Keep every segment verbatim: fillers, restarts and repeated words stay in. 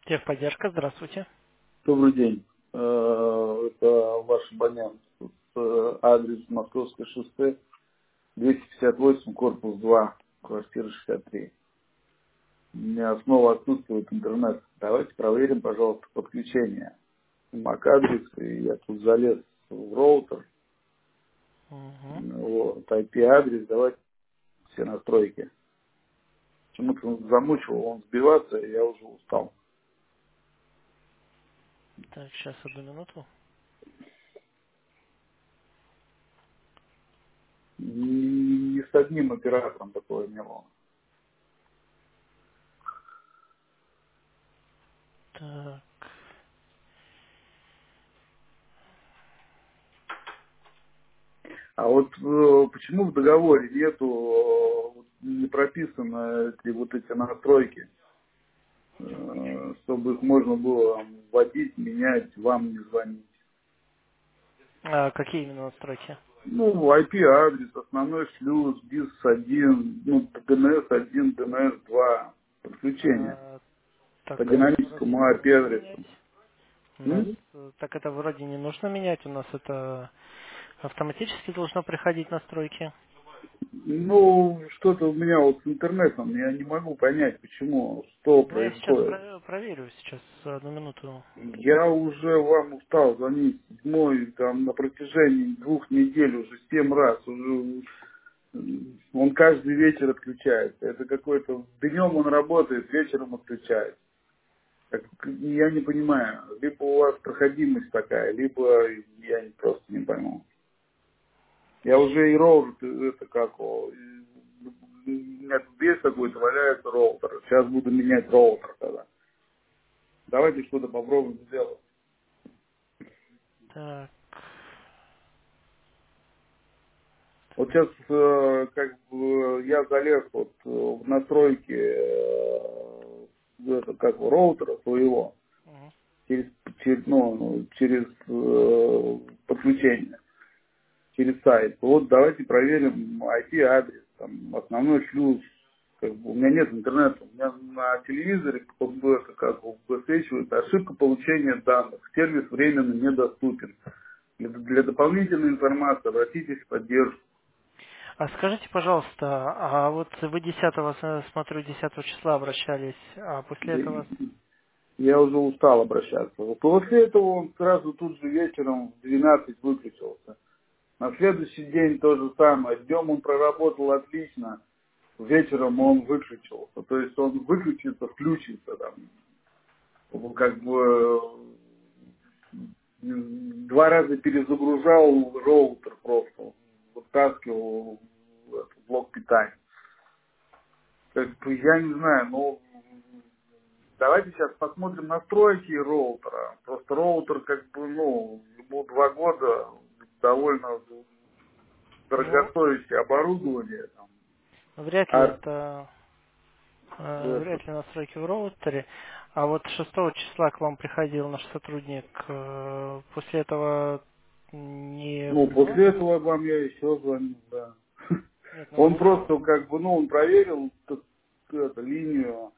Техподдержка, здравствуйте. Добрый день. Э, Это ваш абонент. Тут, э, адрес Московское шоссе, двести пятьдесят восемь, корпус два, квартира шестьдесят три. У меня снова отсутствует интернет. Давайте проверим, пожалуйста, подключение. мак-адрес, и я тут залез в роутер. Угу. Вот, ай пи-адрес, давайте все настройки. Почему-то он замучил, он сбиваться, и я уже устал. Так, сейчас одну минуту. Ни, ни с одним оператором такого не было. Так. А вот э, почему в договоре нету, э, вот не прописаны эти вот эти настройки, э, чтобы их можно было вводить, менять, вам не звонить? А какие именно настройки? Ну, ай пи-адрес, основной шлюз, дис один, ну, ди эн эс один, ди эн эс два, подключение А, так, по это вроде динамическому не нужно ай пи-адресу. менять. У нас М? э, так это вроде не нужно менять. У нас это автоматически должно приходить настройки. Ну, что-то у меня вот с интернетом, я не могу понять, почему, что Ну, я сейчас происходит. про- проверю, сейчас одну минуту. Я уже вам устал звонить седьмой, там, на протяжении двух недель уже семь раз. Уже м, он каждый вечер отключается. Это какой-то... Днем он работает, вечером отключается. Так, я не понимаю. Либо у вас проходимость такая, либо я не- просто не пойму. Я уже и роутер, это как его... У меня тут без какой-то валяется роутер. Сейчас буду менять роутер тогда. Давайте что-то попробуем сделать. Так. Вот сейчас э, как бы я залез вот э, в настройки э, это, как бы роутера своего Мгм. через, через, ну, ну, через э, подключение, через сайт. Вот давайте проверим ай пи-адрес, там, основной шлюз. Как бы, у меня нет интернета, у меня на телевизоре как бы, это как бы высвечивается ошибка получения данных. Сервис временно недоступен. Для, для дополнительной информации обратитесь в поддержку. А скажите, пожалуйста, а вот вы десятого, с- смотрю, десятого числа обращались, а после этого... Я уже устал обращаться. Вот после этого он сразу тут же вечером в двенадцать выключился. На следующий день то же самое. Днем он проработал отлично, вечером он выключился. То есть он выключится, включится там. Вот как бы э, два раза перезагружал роутер просто. Вытаскивал этот блок питания. Как бы, я не знаю, но давайте сейчас посмотрим настройки роутера. Просто роутер, как бы, ну, ему два года, довольно Ну, дорогостоящее оборудование. Там. вряд ли А это Э, это, вряд ли настройки в роутере. А вот шестого числа к вам приходил наш сотрудник. э, После этого не ну, после вызывали? этого вам я еще звонил, да. Нет, ну Он вот просто, как бы, ну, он проверил т- эту линию,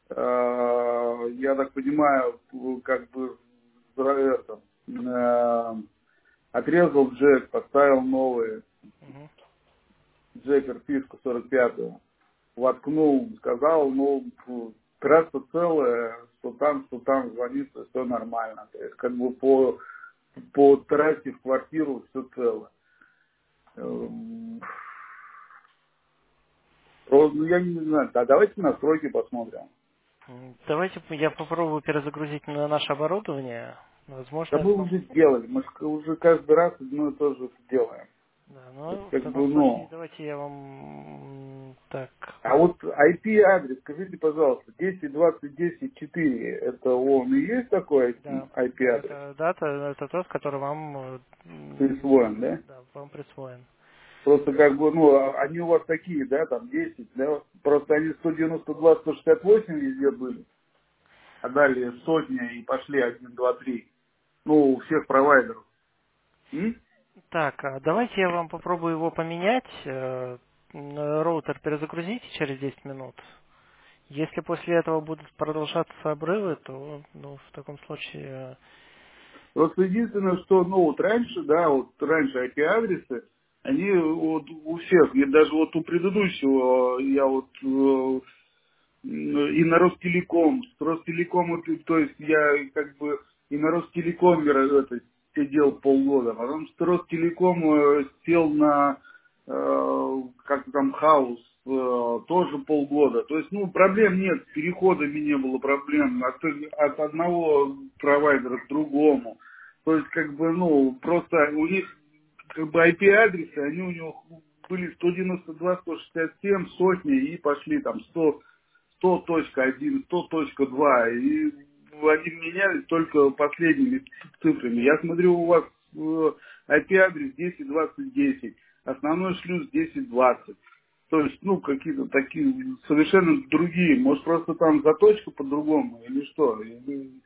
э, я так понимаю, как бы, это, э, отрезал джек, поставил новый мгм. джекер фишку сорок пятую. Воткнул, сказал, ну, фу, трасса целая, что там, что там звонится, все нормально. То есть, как бы по, по трассе в квартиру все цело. Эм, просто, ну, я не знаю, а давайте настройки посмотрим. М, Давайте я попробую перезагрузить на наше оборудование. Да Возможно, я мы уже смогу. сделали, мы ж уже каждый раз одно и то же делаем. Да, То есть, ну в как таком бы, случае ну, давайте я вам м, так. а вот ай пи-адрес, скажите, пожалуйста, десять двадцать десять четыре, это он и есть такой Да, ай да, пи-адрес? это дата, это тот, который вам э, м, Присвоен, да? да, вам присвоен. Просто как бы, ну, а- они у вас такие, да, там десять, да? Просто они сто девяносто два сто шестьдесят восемь везде были, а далее сотня и пошли один два три. Ну, у всех провайдеров. М? Так, а давайте я вам попробую его поменять. э, н- Роутер перезагрузите через десять минут. Если после этого будут продолжаться обрывы, то ну, в таком случае... Просто единственное, что, ну, вот раньше, да, вот раньше ай пи-адресы, они вот у всех, и даже вот у предыдущего, я вот э, и на Ростелеком, с Ростелеком, то есть я как бы и на Ростелеком это, сидел полгода, потом с Ростелеком э, сел на, э, как там, хаус, э, тоже полгода. То есть, ну, проблем нет, с переходами не было проблем от, от одного провайдера к другому. То есть, как бы, ну, просто у них, как бы, ай пи-адресы, они у него были сто девяносто два, сто шестьдесят семь, сотни, и пошли там сто сто точка один, сто точка два, и они менялись только последними цифрами. Я смотрю, у вас э, ай пи-адрес десять двадцать десять, основной шлюз десять двадцать. То есть, ну, какие-то такие совершенно другие. Может, просто там заточка по-другому или что? Или-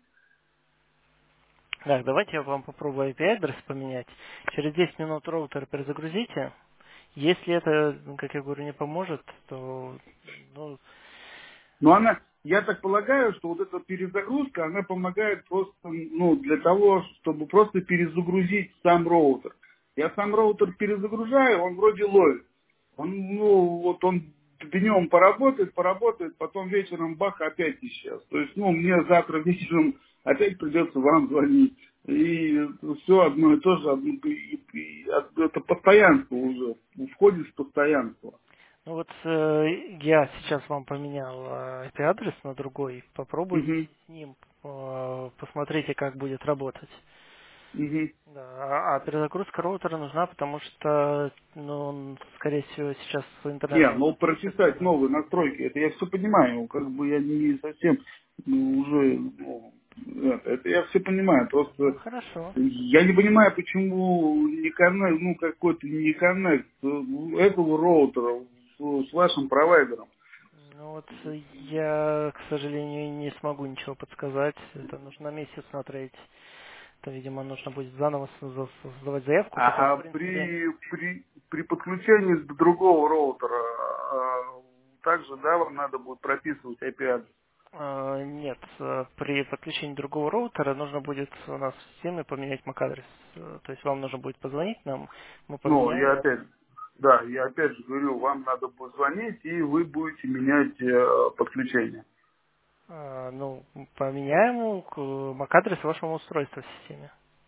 Так, давайте я вам попробую ай пи-адрес поменять. Через десять минут роутер перезагрузите. Если это, ну, как я говорю, не поможет, то ну, Но она, я так полагаю, что вот эта перезагрузка, она помогает просто, ну, для того, чтобы просто перезагрузить сам роутер. Я сам роутер перезагружаю, он вроде ловит. Он, ну, вот он днем поработает, поработает, потом вечером бах, опять исчез. То есть, ну, мне завтра вечером опять придется вам звонить. И все одно и то же, одно- и- и- это постоянство уже, входит в постоянство. ну вот э, я сейчас вам поменял э, ай пи-адрес на другой. Попробуйте Угу, с ним, э, посмотрите, как будет работать. угу. Да, а а перезагрузка роутера нужна, потому что, ну, он, скорее всего, сейчас интернет Не, у вас ну прописать отключится. новые настройки, это я все понимаю, как бы я не совсем ну, уже, ну, это, это я все понимаю, Ну, просто хорошо. я не понимаю, почему не коннект, ну какой-то не коннект э, этого роутера с, с вашим провайдером. Ну вот э, я, к сожалению, не смогу ничего подсказать. Это нужно на месте смотреть. Это, видимо, нужно будет заново соз- создавать заявку, хотя, в А принципе, при, при, при подключении с другого роутера а, также, да, вам надо будет прописывать ай пи-адрес. э, нет, э, при подключении другого роутера нужно будет у нас в системе поменять эм эй адрес. Э, То есть вам нужно будет позвонить нам, мы Ну, я поменяем. опять, да, я опять же говорю, вам надо будет звонить, и вы будете менять э, подключение. А, ну, поменяем к- эм эй адрес вашего устройства в системе.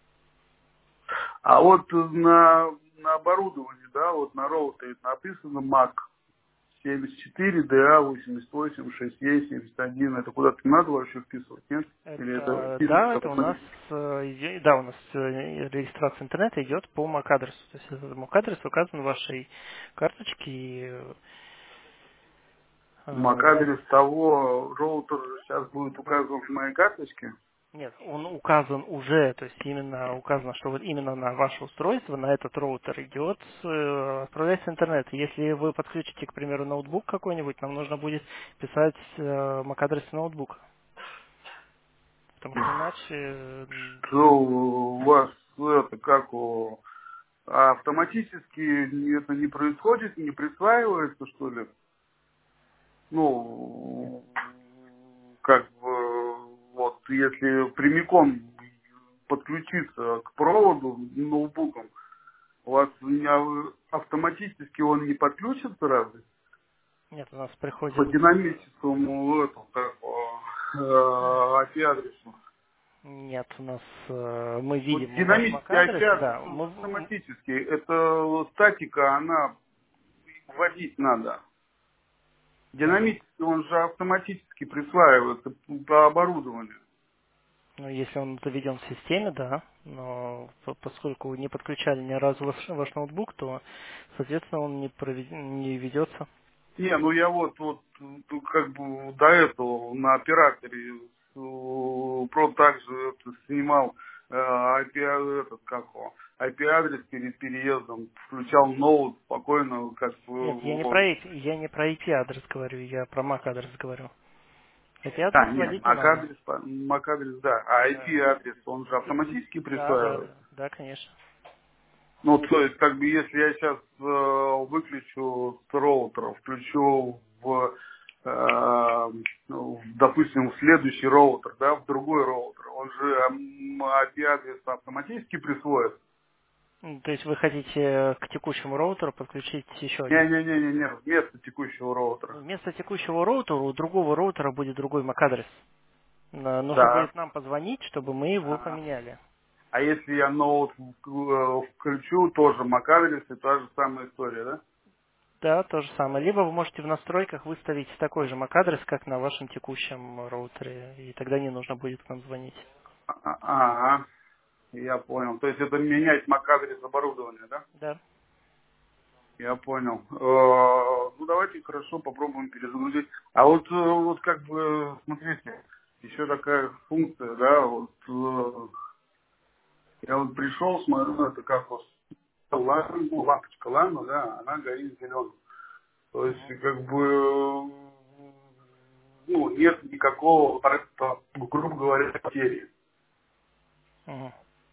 А вот на, на оборудовании, да, вот на роутере написано мак семьдесят четыре ди эй восемьдесят восемь шесть е семьдесят один. Это куда-то надо вообще вписывать, нет? Или это Это, да, пишется это у нас, автоматически? э, иде- да, у нас э, регистрация интернета идет по эм эй адресу. То есть этот эм эй адрес указан в вашей карточке. И, э, я- мак-адрес того роутера сейчас будет указан в моей карточке? нет, он указан уже, то есть именно указано, что вот именно на ваше устройство, на этот роутер идет, э, отправляется интернет. Если вы подключите, к примеру, ноутбук какой-нибудь, нам нужно будет писать э, эм эй адрес ноутбука. Потому что иначе, э, Что у вас это как у а автоматически это не происходит, не присваивается, что ли? Ну, как бы, вот, если прямиком подключиться к проводу ноутбуком, у вас не- автоматически он не подключится разве? нет, у нас По приходит. динамическому этому, как, э, ай пи-адресу. Нет, у нас э, мы Вот видим ваш эм динамический эй адрес, ай пи-адрес, да, он же мы, м, автоматический. Это статика, она вводить надо. ну, Динамически он же автоматически присваивается по оборудованию. ну, если он заведен в системе, да, но по- поскольку не подключали ни разу ваш, ваш ноутбук, то, соответственно, он не, провед- не ведется. Не, ну я вот, вот ну, как бы до этого на операторе э, про также это снимал э, ай пи, этот, как его, ай пи-адрес перед переездом, включал ноут спокойно, как Нет, бы я не вот. про ай пи, я не про ай пи адрес говорю, я про эм эй адрес говорю. ай пи адрес А, нет, вводить не надо. мак-адрес, мак-адрес, да, а Да. ай пи-адрес, он же автоматически Да, да, присваивает. да, да, конечно. Ну, то есть, как бы, если я сейчас выключу с роутера, включу в э, ну, допустим, в следующий роутер, да, в другой роутер, он же м, ай пи-адрес автоматически присвоит? М, То есть вы хотите к текущему роутеру подключить еще один? Не-не-не-не, вместо текущего роутера. Вместо текущего роутера у другого роутера будет другой эм эй ак-адрес. На- Нужно Да. будет нам позвонить, чтобы мы его А, поменяли. а если я ноут в- э, включу, тоже MAC-адрес, и та же самая история, да? Да, то же самое. Либо вы можете в настройках выставить такой же эм эй ак-адрес, как на вашем текущем роутере, и тогда не нужно будет к нам звонить. А- а- Ага, я понял. То есть это менять MAC-адрес оборудования, да? Да. Я понял. Э, Ну, давайте хорошо попробуем перезагрузить. А вот, э, вот как бы, смотрите, еще такая функция, да, вот э, я вот пришел, смотрю, это как вот лам- ну, лампочка лама, да, она горит зеленым. То есть, Мгм. как бы, ну, нет никакого, по- грубо говоря, потери. Мгм.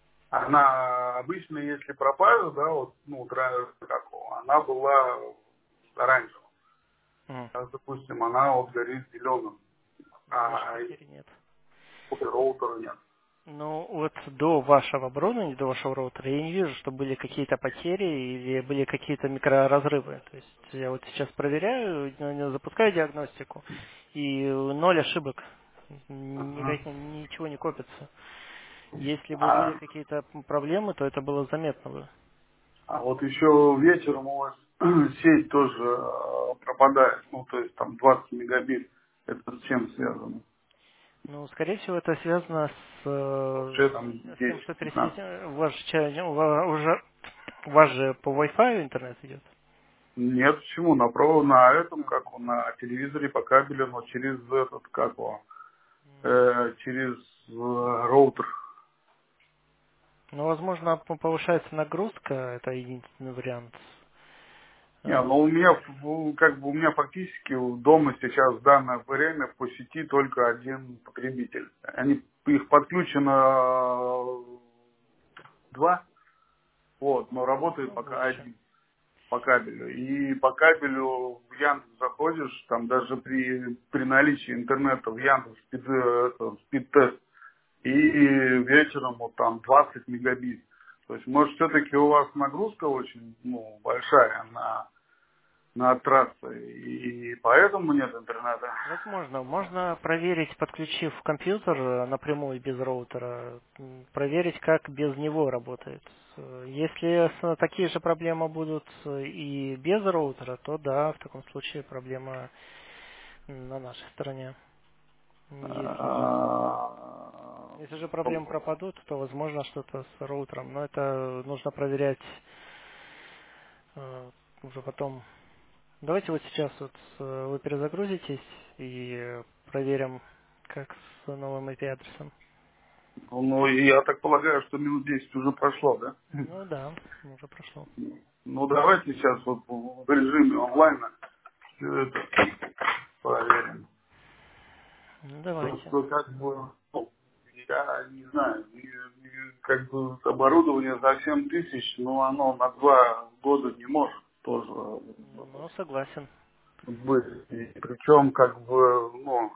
Она обычно, если пропажа, да, вот, ну, тра- как, его, она была оранжевой. Мгм. Сейчас, допустим, она вот горит зеленым, Больше а потери нет. роутера нет. Ну, вот до вашего оборудования, до вашего роутера, я не вижу, что были какие-то потери или были какие-то микроразрывы. То есть я вот сейчас проверяю, э, запускаю диагностику, и ноль ошибок. Ага. Никак- ничего не копится. Если бы были А, какие-то проблемы, то это было заметно бы. а вот еще вечером у вас сеть тоже э, пропадает, ну, то есть там двадцать мегабит. Это с чем связано? Ну, скорее всего, это связано с, э, Вообще там с тем, что десять-пятнадцать. пересечение, у вас, же ча- у ва- уже, у вас же по Wi-Fi интернет идет. Нет, почему? На, провод, на этом, как он, на телевизоре по кабелю, но через этот, как он, э, через э, роутер. Ну, возможно, п- повышается нагрузка, это единственный вариант. Не, Э, ну у меня, в- как бы у меня фактически дома сейчас в данное время по сети только один потребитель. Они, их подключено э, два, вот, но работает Ну, пока больше. один по кабелю. И по кабелю в Яндекс заходишь, там даже при, при наличии интернета в Яндекс спид, э, это, спид-тест, и вечером вот там двадцать мегабит. То есть, может, все-таки у вас нагрузка очень, ну, большая на, на трассы, и поэтому нет интернета. Возможно. Можно проверить, подключив компьютер э, напрямую без роутера, м, проверить, как без него работает. Э, Если с- такие же проблемы будут э, и без роутера, то да, в таком случае проблема м, на нашей стороне. Если же, А, если же проблемы пропадут, то возможно что-то с роутером, но это нужно проверять э, уже потом. Давайте вот сейчас вот э, вы перезагрузитесь и э, проверим, как с новым ай пи-адресом. Ну, я так полагаю, что минут десять уже прошло, да? Ну да, уже прошло. Ну, давайте сейчас вот в режиме онлайна все это проверим. Ну давайте. Просто как бы, ну, я не знаю, и- и как бы оборудование за семь тысяч, но оно на два года не может тоже Ну, согласен. быть. И причем, как бы, ну,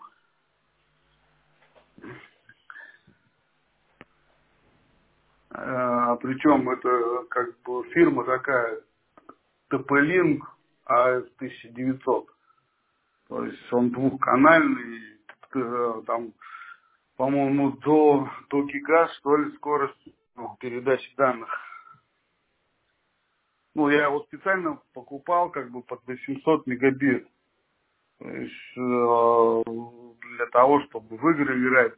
э, причем это как бы фирма такая, тэ пэ-Link а эс тысяча девятьсот. То есть он двухканальный, э, там, по-моему, до, до гига, что ли, скорость, ну, передачи данных. Ну, я его специально покупал как бы под восемьсот мегабит. То есть э, для того, чтобы в игры играть,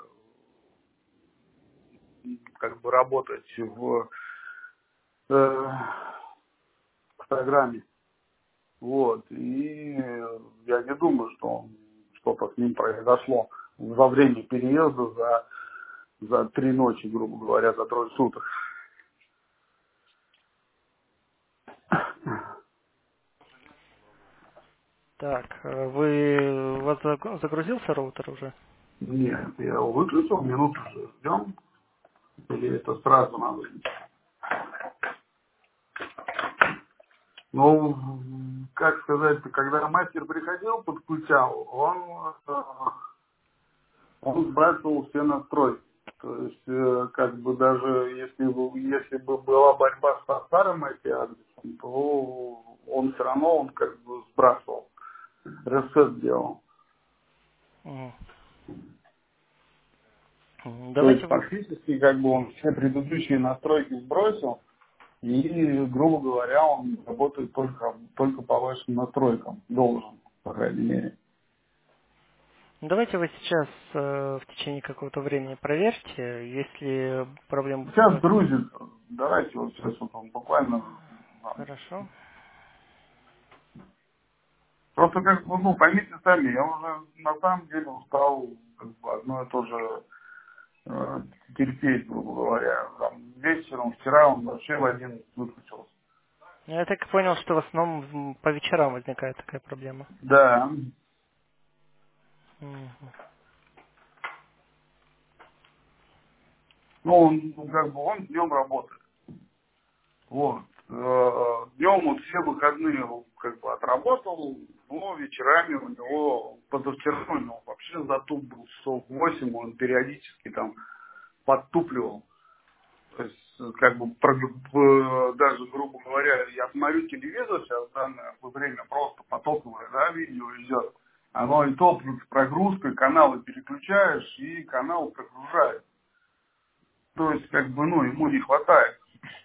э, как бы работать в, э, в программе. Вот. И я не думаю, что он, что-то с ним произошло во время переезда за, за три ночи, грубо говоря, за трое суток. Так, э, вы, у вас заг- загрузился роутер уже? Нет, я его выключил, минуту ждем. Или это сразу надо? Ну, как сказать, когда мастер приходил, подключал, он, э, он сбрасывал все настройки. То есть, э, как бы даже если, бы- если бы была борьба со старым ай пи-адресом, то он все равно он как бы сбрасывал, ресет делал. Мгм. Мгм. То есть Давайте вы... фактически как бы он все предыдущие настройки сбросил, и, грубо говоря, он работает только, только по вашим настройкам, должен, по крайней мере. Давайте вы сейчас э, в течение какого-то времени проверьте, если проблема будет Сейчас возникать. грузит, давайте вот сейчас вот он буквально, ладно. Хорошо. Просто как бы, ну, поймите сами, я уже на самом деле устал как бы одно и то же э, терпеть, грубо говоря. Там, вечером, вчера он вообще в один выключился. Я так и понял, что в основном м, по вечерам возникает такая проблема. Да, Мгм. ну, он, ну, как бы он днем работает. Вот. Днем вот все выходные он как бы отработал, но вечерами у него, позавчера у него вообще затуп был часов восемь, он периодически там подтупливал. То есть, как бы, про- э, даже, грубо говоря, я смотрю телевизор сейчас в данное время просто потоковое, да, видео идет. Оно и то с прогрузкой, каналы переключаешь, и канал прогружает. То есть, как бы, ну, ему не хватает.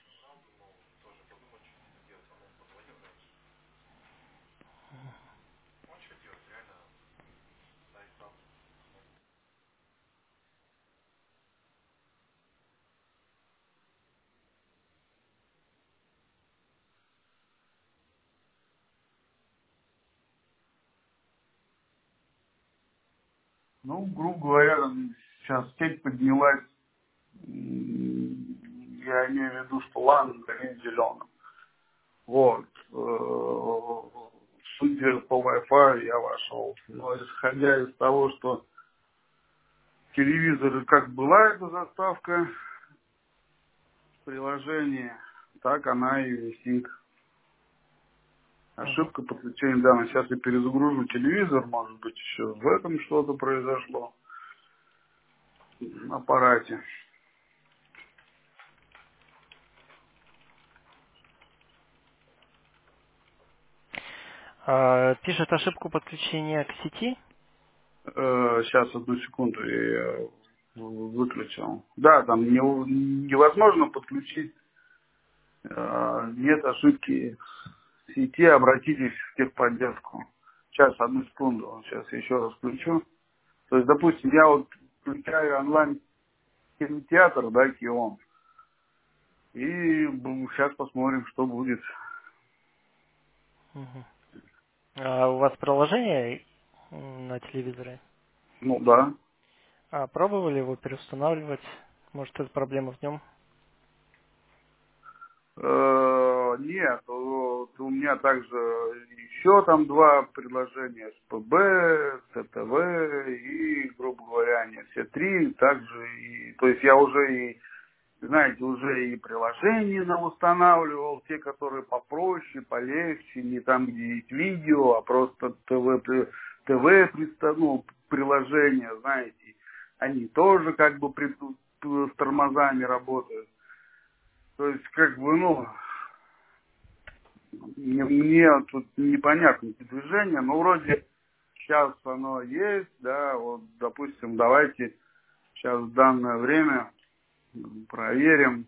Ну, грубо говоря, там сейчас сеть поднялась, м, я имею в виду, что лан горит зеленым. Вот. Э, Судя по Wi-Fi я вошел. Но исходя из того, что телевизор, как была эта заставка приложения, так она и висит. Мгм. Ошибка подключения данных. Сейчас я перезагружу телевизор, может быть, еще в этом что-то произошло на аппарате. А, пишет ошибку подключения к сети. Э, сейчас, одну секунду, я её выключил. Да, там не- невозможно подключить, э, нет ошибки в сети, обратитесь в техподдержку. Сейчас, одну секунду, сейчас я еще раз включу. То есть, допустим, я вот включаю онлайн кинотеатр, да, Кион, и сейчас посмотрим, что будет. Мгм. А у вас приложение м, на телевизоре? Ну да. А пробовали его переустанавливать? Может, это проблема в нем? Э, Нет, вот у меня также еще там два предложения, эс пэ бэ, цэ тэ вэ и, грубо говоря, они все три также, и, то есть я уже и, знаете, уже и приложения устанавливал, те, которые попроще, полегче, не там, где есть видео, а просто ТВ, ТВ приста- ну, приложения, знаете, они тоже как бы при- с тормозами работают. То есть, как бы, ну, мне, мне тут непонятно эти движения, но вроде сейчас оно есть, да, вот, допустим, давайте сейчас в данное время проверим.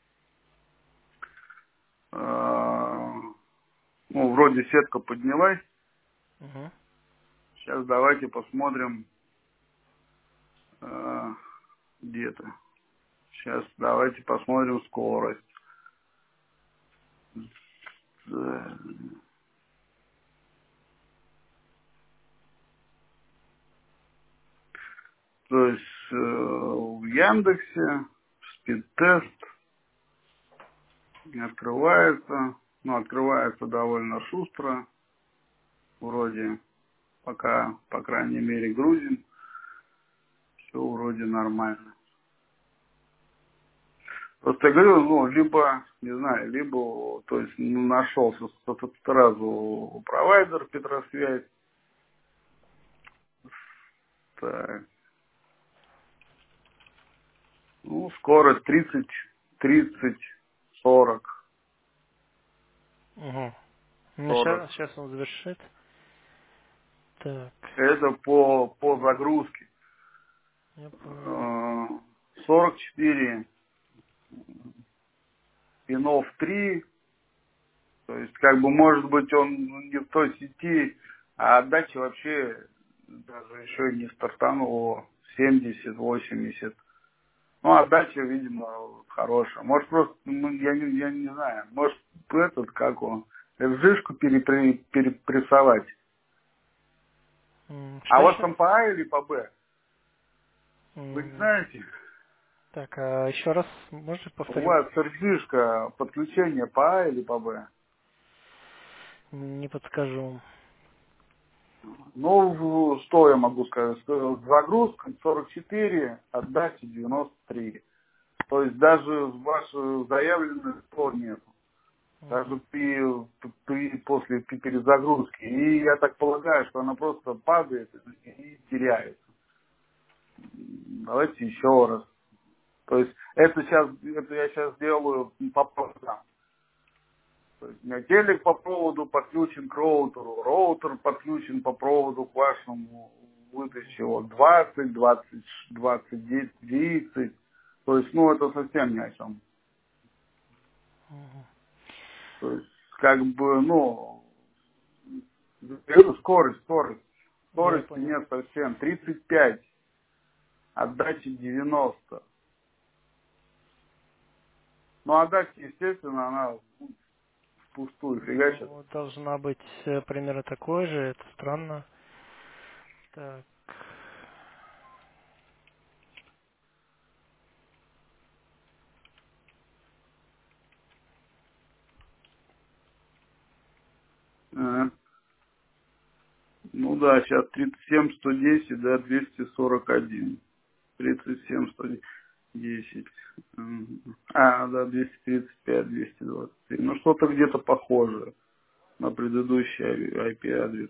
Э, ну, вроде сетка поднялась. Мгм. Сейчас давайте посмотрим э, где-то. Сейчас давайте посмотрим скорость. Э, То есть э, в Яндексе спид-тест не открывается. Ну, открывается довольно шустро. Вроде пока, по крайней мере, грузим. Все вроде нормально. Просто я говорю, ну, либо, не знаю, либо, то есть, ну, нашелся сразу провайдер Петросвязь. Так, ну, скорость тридцать, тридцать, сорок, Угу. Ну, сорок. сейчас, сейчас он завершит. Так, Это по, по загрузке. я понял. Э, сорок четыре пинов три. То есть, как бы, может быть, он не в той сети, а отдача вообще даже еще не стартанула семьдесят восемьдесят. Ну, отдача, видимо, хорошая. Может, просто, ну, я, не, я не знаю, может, этот, как он, эфжишку перепри, перепрессовать. М, А Что у вас еще там раз? по А или по Б? Вы не М, знаете? Так, а еще раз можете У повторить? вас эфжишка подключение по А или по Б? Не подскажу. Ну, что я могу сказать? Что загрузка сорок четыре, отдача девяносто три. То есть даже ваш заявленный скор нет. Даже Мгм. при, при, после перезагрузки. И я так полагаю, что она просто падает и теряется. Давайте еще раз. То есть это сейчас, это я сейчас делаю по проводам. То есть у меня телек по проводу подключен к роутеру, роутер подключен по проводу к вашему выдаче вот двадцать, двадцать, двадцать, тридцать. То есть, ну, это совсем ни о чем. Мгм. То есть, как бы, ну, это скорость, скорость. Я Скорости понял. нет совсем. тридцать пять, отдача девяносто. Ну, отдача, естественно, она впустую фигачит. Ну, должна быть э, примерно такой же, это странно. Так. Ага. Ну да, сейчас тридцать семь, сто десять, да, двести сорок один. тридцать семь, сто десять. Мгм. А, да, двести тридцать пять, двести двадцать три. Ну, что-то где-то похожее на предыдущий ай пи адрес.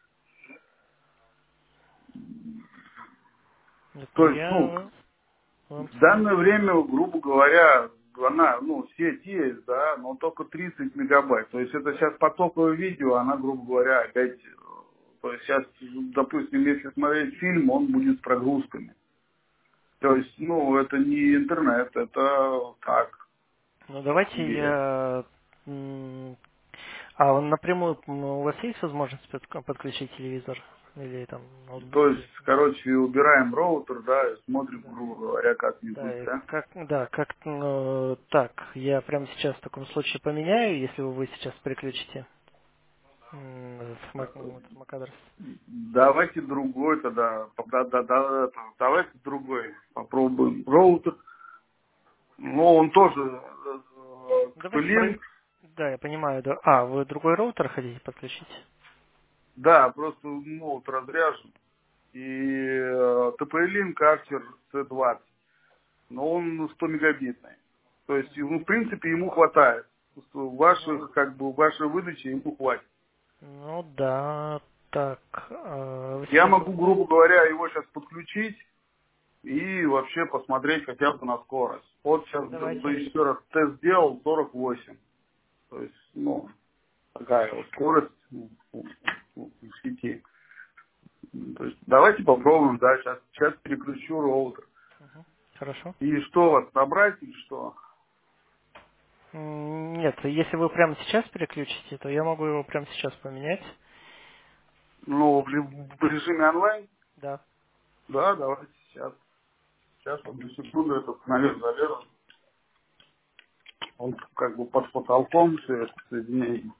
Нет, ну То есть, ну, я вам в скажу. данное время, грубо говоря, она, ну, сеть есть, да, но только тридцать мегабайт. То есть это сейчас потоковое видео, она, грубо говоря, опять, э, то есть сейчас, допустим, если смотреть фильм, он будет с прогрузками. То есть, ну, это не интернет, это так Ну давайте себе. я... м, А он напрямую м, у вас есть возможность под- подключить телевизор? Или там ноутбук? То есть, Или... короче, убираем роутер, да, и смотрим, Да. грубо говоря, Да, как-нибудь, и да. как, да, как, ну, так, я прямо сейчас в таком случае поменяю, если вы сейчас переключите м, в Mac, вот, в Mac адрес. Давайте другой тогда, да, да, да, давайте другой попробуем. Роутер, ну, он тоже э, Давайте про... Link, Да, я понимаю, да. А, вы другой роутер хотите подключить? да, просто ноут разряжен. И э, ти пи Link Archer си двадцать, но он сто мегабитный. То есть, ну, в принципе, ему хватает. Ну, Ваших, как бы, вашей выдачи ему хватит. ну да, так, а, вы Я сейчас... могу, грубо говоря, его сейчас подключить и вообще посмотреть хотя бы на скорость. Вот сейчас Давайте. еще раз тест сделал, сорок восемь. То есть, ну, такая вот скорость в, в- в сети. То есть, давайте попробуем, да, сейчас, сейчас переключу роутер. Мгм. Хорошо. И что, вас набрать или что? М, Нет, если вы прямо сейчас переключите, то я могу его прямо сейчас поменять. Ну, в, ли- в режиме онлайн? Да. Да, давайте сейчас. Сейчас, одну секунду, это, наверное, залезу. Он как бы под потолком все это соединение.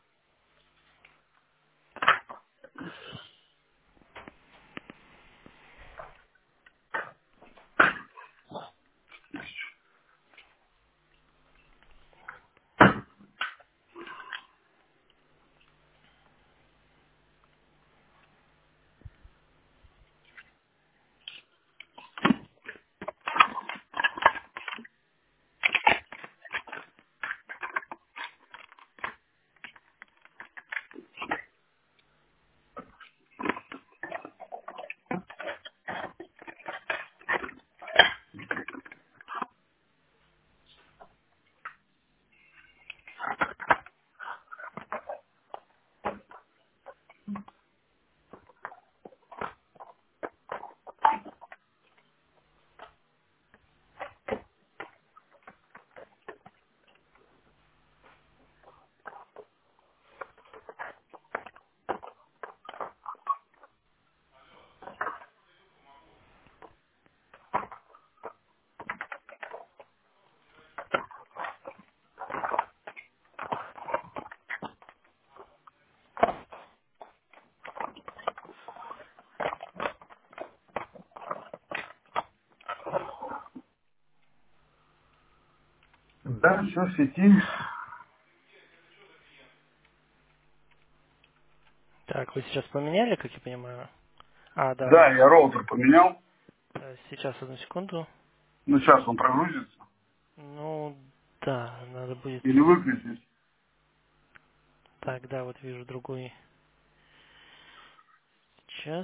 Да, все в сети. Так, вы сейчас поменяли, как я понимаю? А, да, Да, вот. я роутер поменял. э, Сейчас, одну секунду. Ну, сейчас он прогрузится. Ну, да, надо будет... Или выключить. Так, да, вот вижу другой. Сейчас.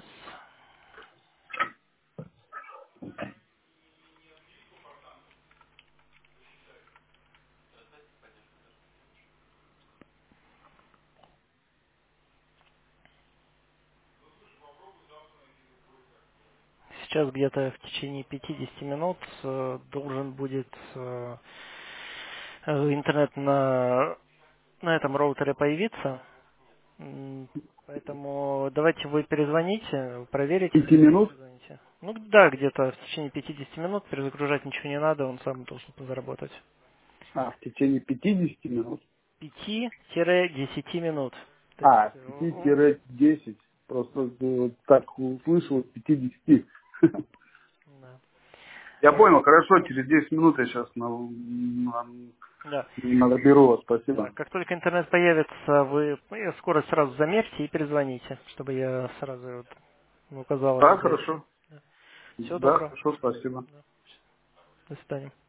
Сейчас где-то в течение пятидесяти минут э, должен будет э, э, интернет на, на этом роутере появиться. М, Поэтому давайте вы перезвоните, проверите Пяти все и минут? перезвоните. Ну да, где-то в течение пятидесяти минут перезагружать ничего не надо, он сам должен заработать. А, в течение пятидесяти минут? пяти-десяти минут. То есть, А, э, м, пяти-десять. Просто э, вот так услышал, пятидесяти. да. Я Э, понял, хорошо, через десять минут я сейчас на, на, да. наберу вас, Да, спасибо. как только интернет появится, вы э, скорость сразу замерьте и перезвоните, чтобы я сразу вот указал Да, ожидать. хорошо. Всего Да, доброго. хорошо, спасибо. Да. До свидания.